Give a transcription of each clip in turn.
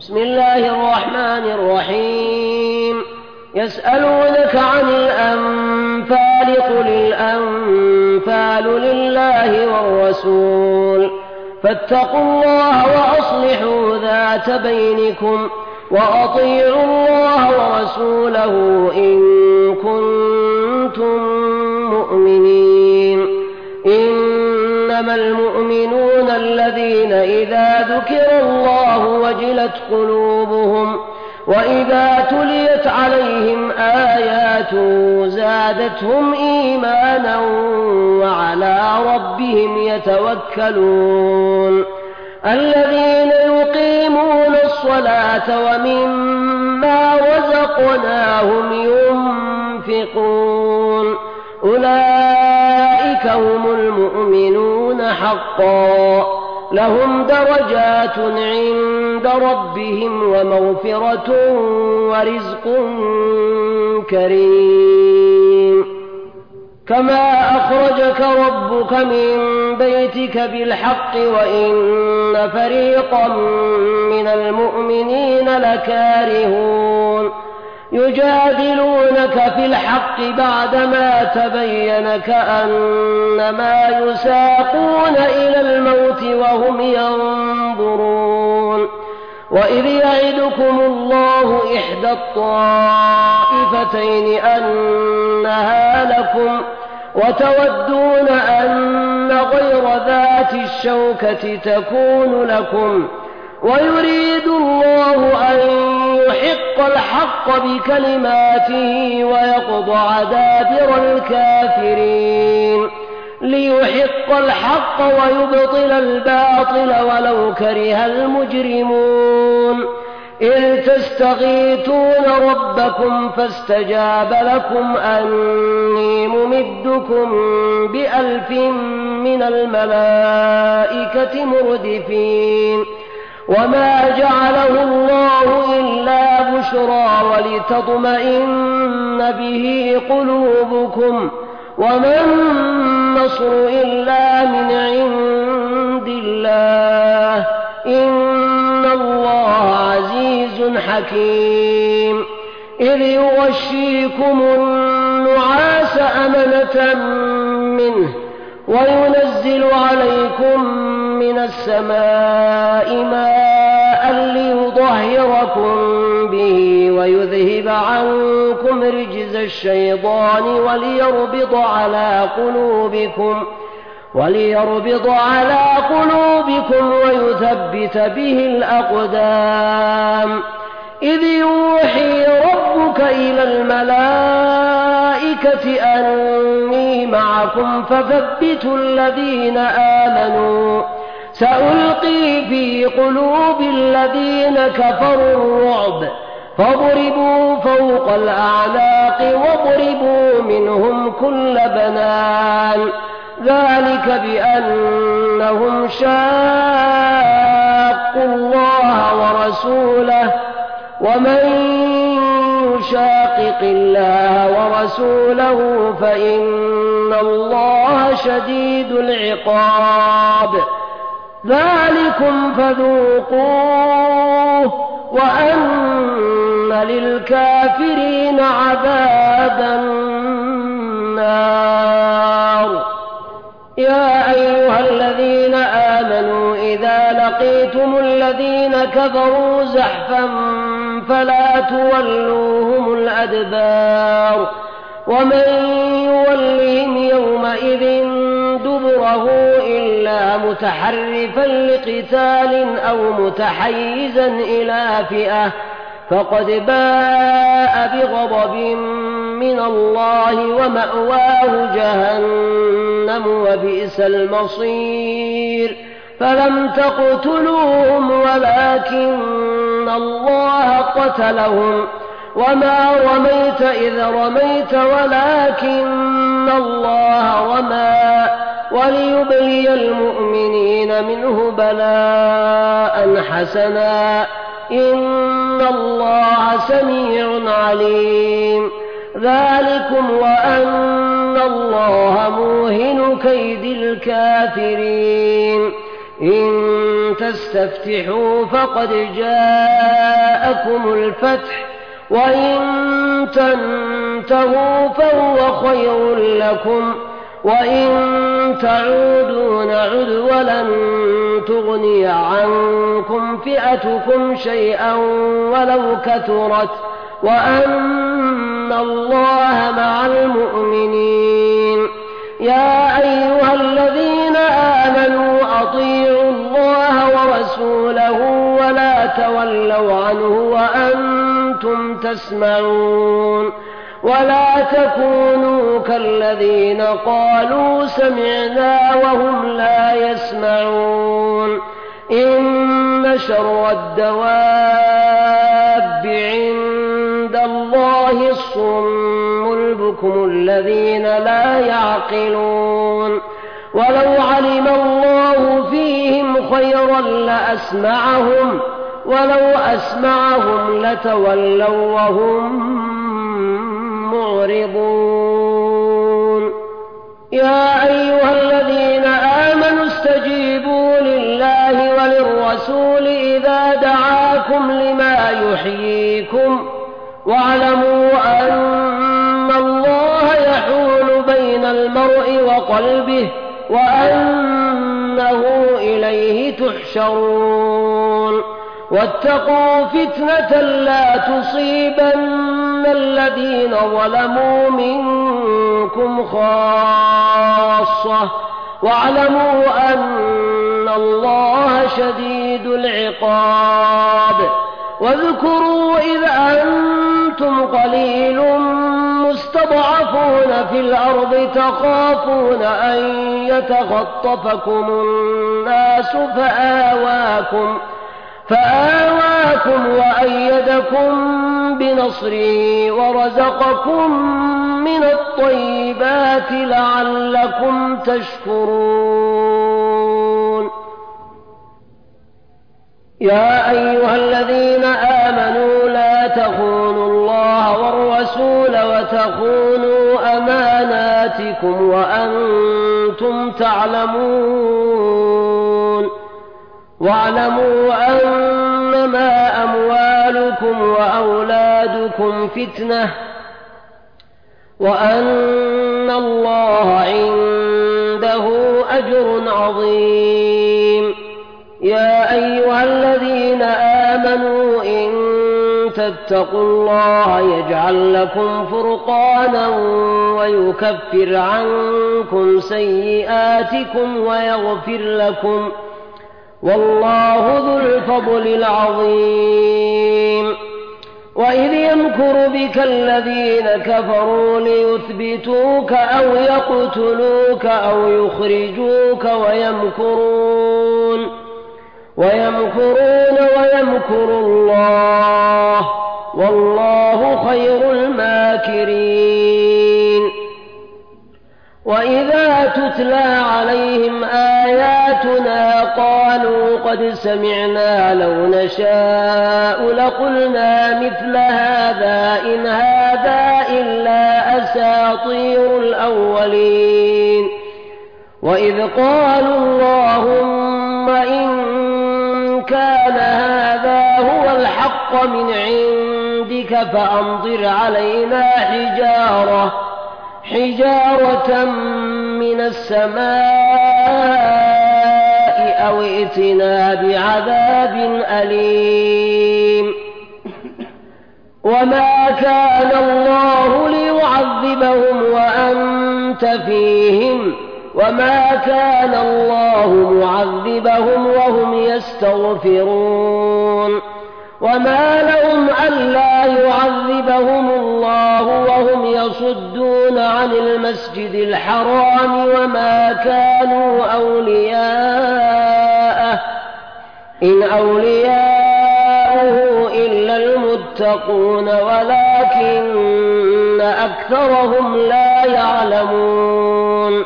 بسم الله الرحمن الرحيم. يسألونك عن الأنفال قل الأنفال لله والرسول فاتقوا الله وأصلحوا ذات بينكم وأطيعوا الله ورسوله إن كنتم مؤمنين. إنما المؤمنون الذين إذا ذكر الله وجلت قلوبهم وإذا تليت عليهم آياته زادتهم إيمانا وعلى ربهم يتوكلون. الذين يقيمون الصلاة ومما رزقناهم ينفقون أولئك هم المؤمنون حقا لهم درجات عند ربهم ومغفرة ورزق كريم. كما أخرجك ربك من بيتك بالحق وإن فريقا من المؤمنين لكارهون يجادلونك في الحق بعدما تبين كأنما يساقون إلى الموت وهم ينظرون. وإذ يعدكم الله إحدى الطائفتين أنها لكم وتودون أن غير ذات الشوكة تكون لكم ويريد الله أن يحق الحق بكلماته ويقطع دابر الكافرين ليحق الحق ويبطل الباطل ولو كره المجرمون. إذ تستغيثون ربكم فاستجاب لكم أني ممدكم ب1000 من الملائكة مردفين. وما جعله الله إلا بشرى ولتطمئن به قلوبكم وما النصر إلا من عند الله إن الله عزيز حكيم. إذ يغشيكم النعاس أمنة منه وينزل عليكم من السماء ماء ليطهركم به ويذهب عنكم رجز الشيطان وليربط على قلوبكم ويثبت به الأقدام. إذ يوحي ربك إلى الملائكة أني معكم فثبتوا الذين آمنوا سألقي في قلوب الذين كفروا الرعب فاضربوا فوق الأعناق واضربوا منهم كل بنان ذلك بأنهم شاقوا الله ورسوله ومن يشاقق الله ورسوله فإن الله شديد العقاب. ذلكم فذوقوه وأن للكافرين عذاب النار. يا أيها الذين آمنوا إذا لقيتم الذين كفروا زحفا فلا تولوهم الأدبار ومن يولهم يومئذ دبره إلا متحرفا لقتال أو متحيزا إلى فئة فقد باء بغضب من الله ومأواه جهنم وبئس المصير. فلم تقتلوهم ولكن الله قتلهم وما رميت إذ رميت ولكن الله رمى وليبلي المؤمنين منه بلاء حسنا إن الله سميع عليم. ذلكم وأن الله موهن كيد الكافرين. إن تستفتحوا فقد جاء جاءكم الفتح وإن تنتهوا فهو خير لكم وإن تعودوا نعد ولن تغني عنكم فئتكم شيئا ولو كثرت وأن الله مع المؤمنين. يا أيها الذين آمنوا أطيعوا الله ورسوله ولا تولوا عنه وأنتم تسمعون ولا تكونوا كالذين قالوا سمعنا وهم لا يسمعون. إن شر الدواب عند الله الصم البكم الذين لا يعقلون. ولو علم الله فيهم خيرا لأسمعهم ولو أسمعهم لتولوا وهم معرضون. يا أيها الذين آمنوا استجيبوا لله وللرسول إذا دعاكم لما يحييكم واعلموا أن الله يحول بين المرء وقلبه وأنه إليه تحشرون. واتقوا فتنة لا تصيبن الذين ظلموا منكم خاصة واعلموا أن الله شديد العقاب. واذكروا إذ أنتم قليل مستضعفون في الأرض تخافون أن يتخطفكم الناس فآواكم وأيدكم بنصره ورزقكم من الطيبات لعلكم تشكرون. يا أيها الذين آمنوا لا تخونوا الله والرسول وتخونوا أماناتكم وأنتم تعلمون. واعلموا أنما أموالكم وأولادكم فتنة وأن الله عنده أجر عظيم. يا أيها الذين آمنوا إن تتقوا الله يجعل لكم فرقانا ويكفر عنكم سيئاتكم ويغفر لكم والله ذو الفضل العظيم. وإذ يمكر بك الذين كفروا ليثبتوك أو يقتلوك أو يخرجوك ويمكرون ويمكر الله والله خير الماكرين. وإذا تتلى عليهم آياتنا قالوا قد سمعنا لو نشاء لقلنا مثل هذا إن هذا إلا أساطير الأولين. وإذ قالوا اللهم إن كان هذا هو الحق من عندك فأمطر علينا حجارة من السماء أو ائتنا بعذاب أليم. وما كان الله ليعذبهم وأنت فيهم وما كان الله معذبهم وهم يستغفرون. وما لهم ألا يعذبهم الله وهم يصدون عن المسجد الحرام وما كانوا أولياءه إن أولياؤه إلا المتقون ولكن أكثرهم لا يعلمون.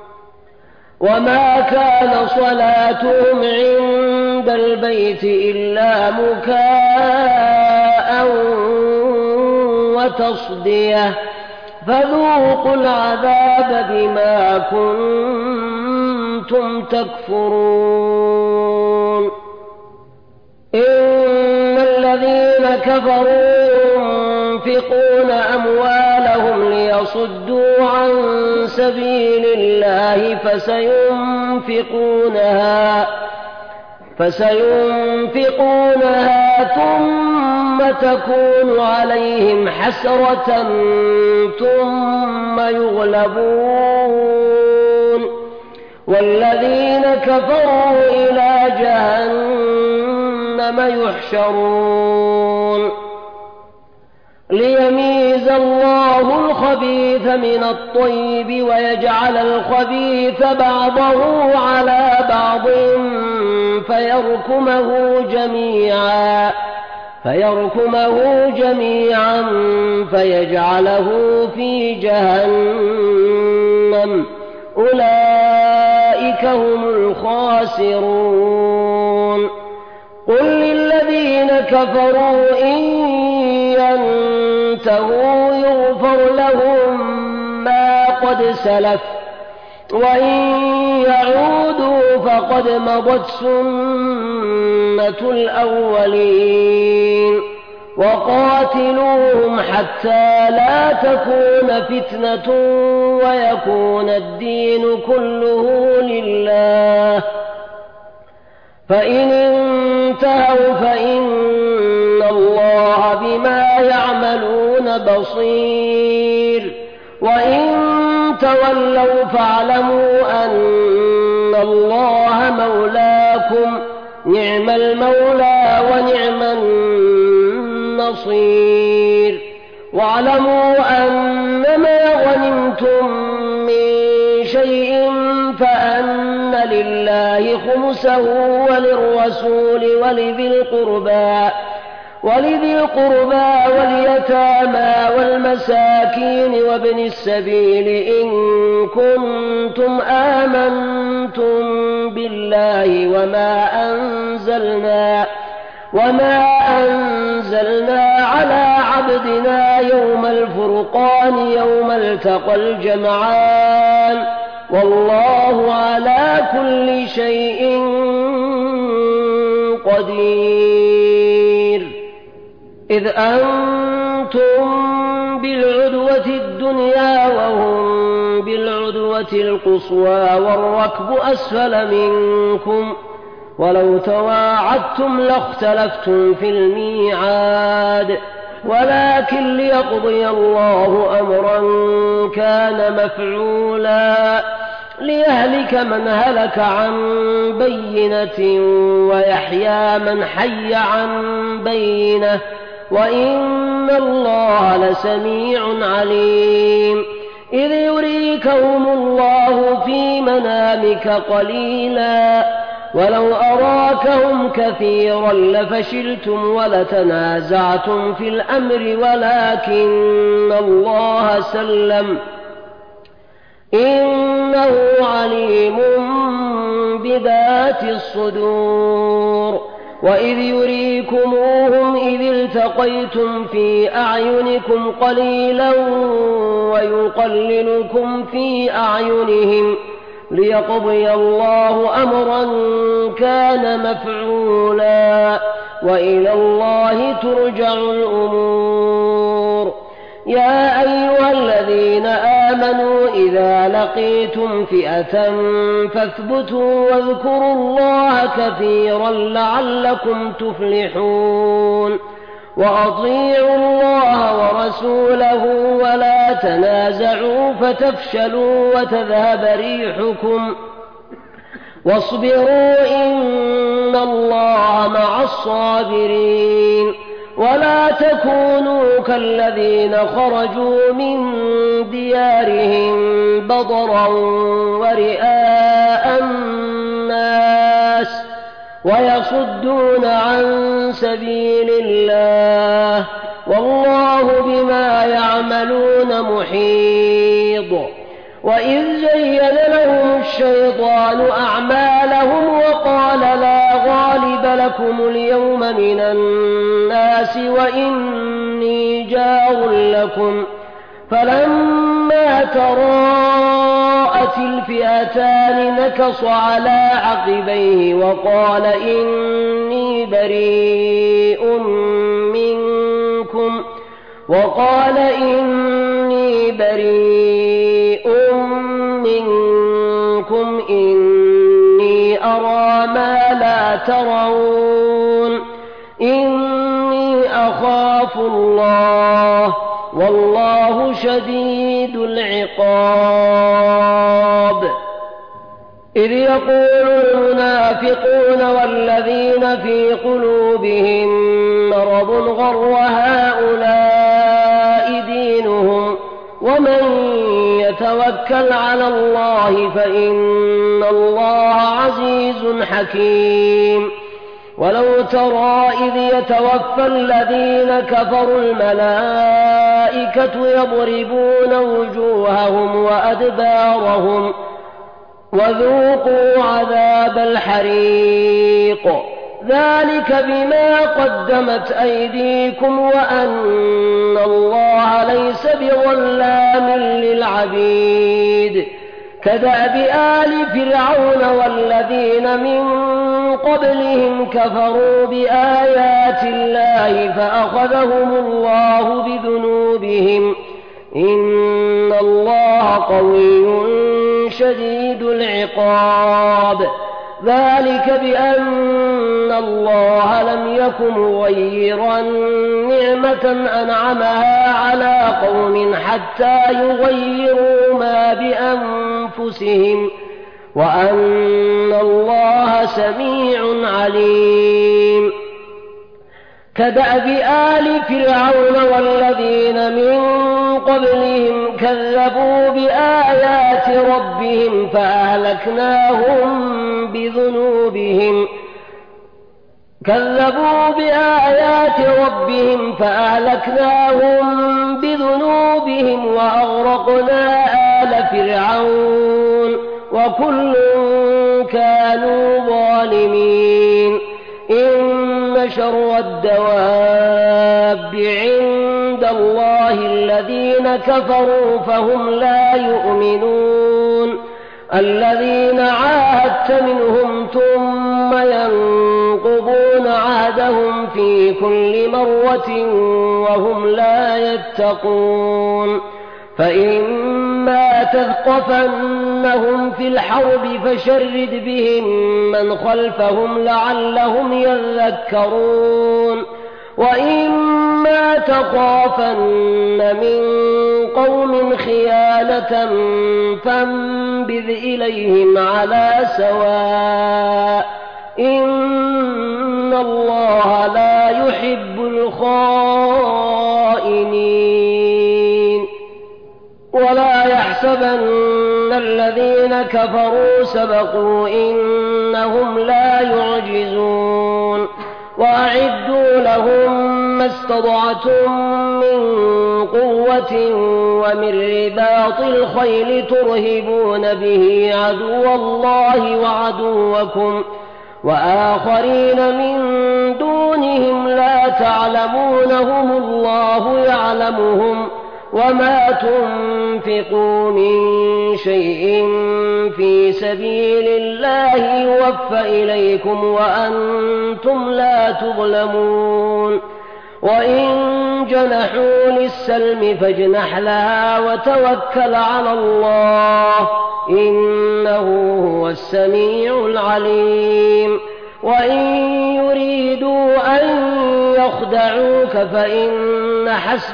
وما كان صلاتهم عند البيت إلا مكاء وتصدية فذوقوا العذاب بما كنتم تكفرون. إن الذين كفروا ينفقون أموالهم ليصدوا عن سبيل الله فسينفقونها ثم تكون عليهم حسرة ثم يغلبون والذين كفروا إلى جهنم يحشرون ليميز الله الخبيث من الطيب ويجعل الخبيث بعضه على بعض فيركمه جميعا فيجعله في جهنم أولئك هم الخاسرون قل للذين كفروا إن ينتهوا يغفر لهم ما قد سلف وإن يعودوا فقد مضت سنة الأولين وقاتلوهم حتى لا تكون فتنة ويكون الدين كله لله فإن انتهوا فإن الله بما يعملون بصير وإن تولوا فاعلموا أن الله مولاكم نعم المولى ونعم النصير واعلموا أنما غنمتم من شيء فأن لله خمسه وللرسول ولذي القربى واليتامى والمساكين وابن السبيل إن كنتم آمنتم بالله وما أنزلنا على عبدنا يوم الفرقان يوم التقى الجمعان والله على كل شيء قدير إذ أنتم بالعدوة الدنيا وهم بالعدوة القصوى والركب أسفل منكم ولو تواعدتم لاختلفتم في الميعاد ولكن ليقضي الله أمرا كان مفعولا ليهلك من هلك عن بينة ويحيى من حي عن بينة وإن الله لسميع عليم إذ يريكهم الله في منامك قليلا ولو أراكهم كثيرا لفشلتم ولتنازعتم في الأمر ولكن الله سلم إنه عليم بذات الصدور وإذ يريكموهم إذ التقيتم في أعينكم قليلا ويقللكم في أعينهم ليقضي الله أمرا كان مفعولا وإلى الله ترجع الأمور يا أيها الذين آمنوا إذا لقيتم فئة فاثبتوا واذكروا الله كثيرا لعلكم تفلحون وأطيعوا الله ورسوله ولا تنازعوا فتفشلوا وتذهب ريحكم واصبروا إن الله مع الصابرين ولا تكونوا كالذين خرجوا من ديارهم بطرا ورئاء الناس ويصدون عن سبيل الله والله بما يعملون محيط وإذ زين لهم الشيطان أعمالهم وقال لا غالب لكم اليوم من الناس وإني جار لكم فلما تراءت الفئتان نكص على عقبيه وقال إني إني بريء منكم وقال إني بريء منكم إني أرى ما لا ترون إني أخاف الله والله شديد العقاب إذ يقول المنافقون والذين في قلوبهم مرض غر هؤلاء دينهم ومن يتوكل على الله فإن الله عزيز حكيم ولو ترى إذ يتوفى الذين كفروا الملائكة يضربون وجوههم وأدبارهم وذوقوا عذاب الحريق ذلك بما قدمت أيديكم وأن الله ليس بظلام للعبيد كدأب آل فرعون والذين من قبلهم كفروا بآيات الله فأخذهم الله بذنوبهم إن الله قوي شديد العقاب ذلك بأن الله لم يكن مغيرا نعمة أنعمها على قوم حتى يغيروا ما بأنفسهم وأن الله سميع عليم كدأب آل فرعون والذين من قبلهم كذبوا بآيات ربهم فأهلكناهم بذنوبهم وأغرقنا آل فرعون وكل كانوا ظالمين إن شر الدواب عند الله الذين كفروا فهم لا يؤمنون الذين عاهدت منهم ثم ينقضون عهدهم في كل مرة وهم لا يتقون فإما تثقفنهم في الحرب فشرد بهم من خلفهم لعلهم يذكرون وإما تخافن من قوم خيانة فانبذ إليهم على سواء إن الله لا يحب الخائنين ولا يحسبن الذين كفروا سبقوا إنهم لا يعجزون وأعدوا لهم ما استطعتم من قوة ومن رباط الخيل ترهبون به عدو الله وعدوكم وآخرين من دونهم لا تعلمونهم الله يعلمهم وما تنفقوا من شيء في سبيل الله يوفى إليكم وأنتم لا تظلمون وإن جنحوا للسلم فاجنح لها وتوكل على الله إنه هو السميع العليم وإن يريدوا أن يخدعوك فإن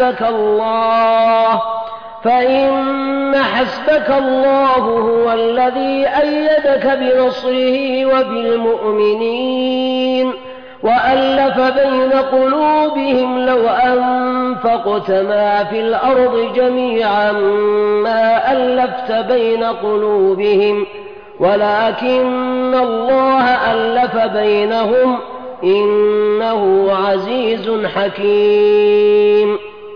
حسبك الله هو الذي أيدك بنصره وبالمؤمنين وألف بين قلوبهم لو أنفقت ما في الأرض جميعا ما ألفت بين قلوبهم ولكن الله ألف بينهم إنه عزيز حكيم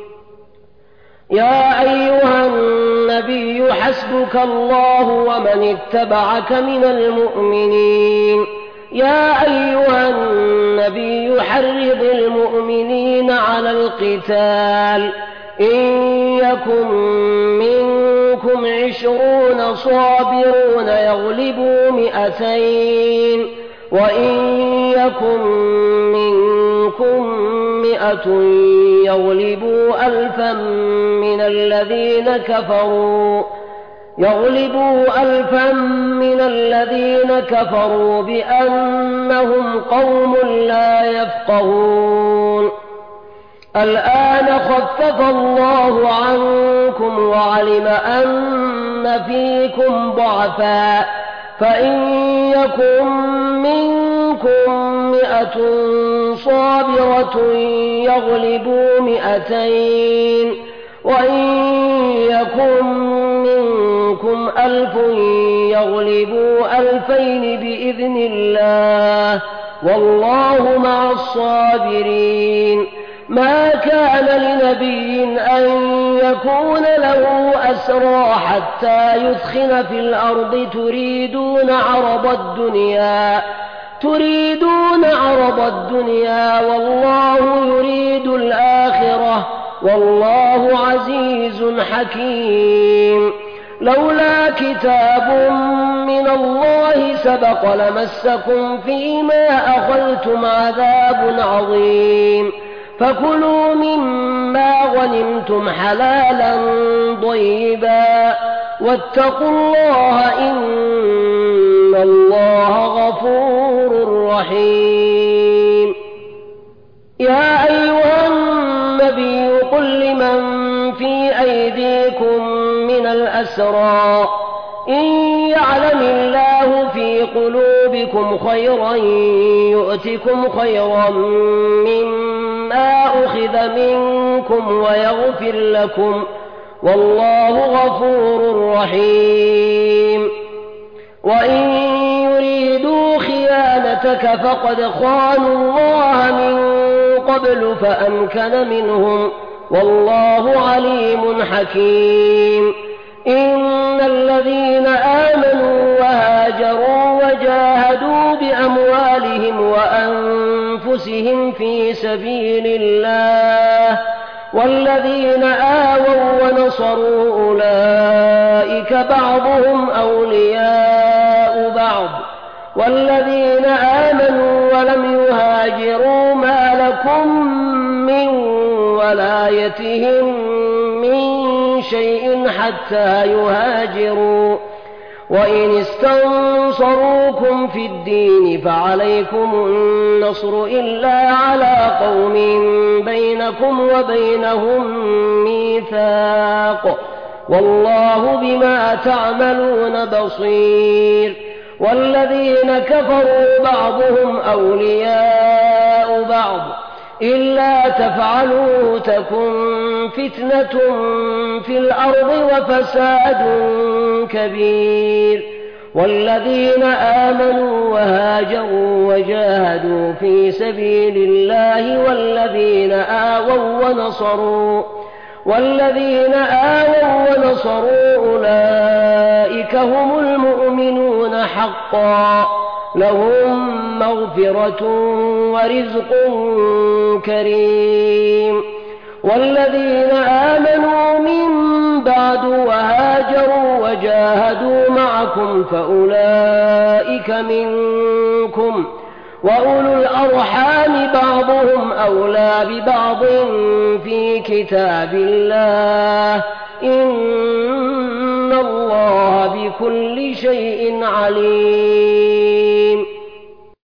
يا أيها النبي حسبك الله ومن اتبعك من المؤمنين يا أيها النبي حرض المؤمنين على القتال إن يكن منكم 20 صابرون يغلبوا 200 وإن يكن منكم 100 يغلبوا 1000 من الذين كفروا بأنهم قوم لا يفقهون. الآن خفف الله عنكم وعلم أن فيكم ضعفا فإن يكن منكم 100 صابرة يغلبوا 200 وإن يكن منكم 1000 يغلبوا 2000 بإذن الله والله مع الصابرين. ما كان لنبي أن يكون له أسرى حتى يثخن في الأرض تريدون عرض الدنيا والله يريد الآخرة والله عزيز حكيم. لولا كتاب من الله سبق لمسكم فيما أخذتم عذاب عظيم فكلوا مما غنمتم حلالا طيبا واتقوا الله إن الله غفور رحيم. يا أيها النبي قل لمن في أيديكم من الأسرى إن يعلم الله في قلوبكم خيرا يؤتكم خيرا مما أخذ منكم ويغفر لكم والله غفور رحيم. وإن يريدوا خيانتك فقد خانوا الله من قبل فأمكن منهم والله عليم حكيم. إن الذين آمنوا وهاجروا وجاهدوا بأموالهم وأنفسهم في سبيل الله والذين آووا ونصروا أولئك بعضهم أولياء بعض والذين آمنوا ولم يهاجروا ما لكم من ولايتهم من شيء حتى يهاجروا وإن استنصروكم في الدين فعليكم النصر إلا على قوم بينكم وبينهم ميثاق والله بما تعملون بصير. والذين كفروا بعضهم أولياء بعض إلا تفعلوا تكن فتنة في الأرض وفساد كبير. والذين آمنوا وهاجروا وجاهدوا في سبيل الله والذين آووا ونصروا أولئك هم المؤمنون حقا لهم مغفرة ورزق كريم. والذين آمنوا من بعد وهاجروا وجاهدوا معكم فأولئك منكم وأولو الأرحام بعضهم أولى ببعض في كتاب الله إن الله بكل شيء عليم.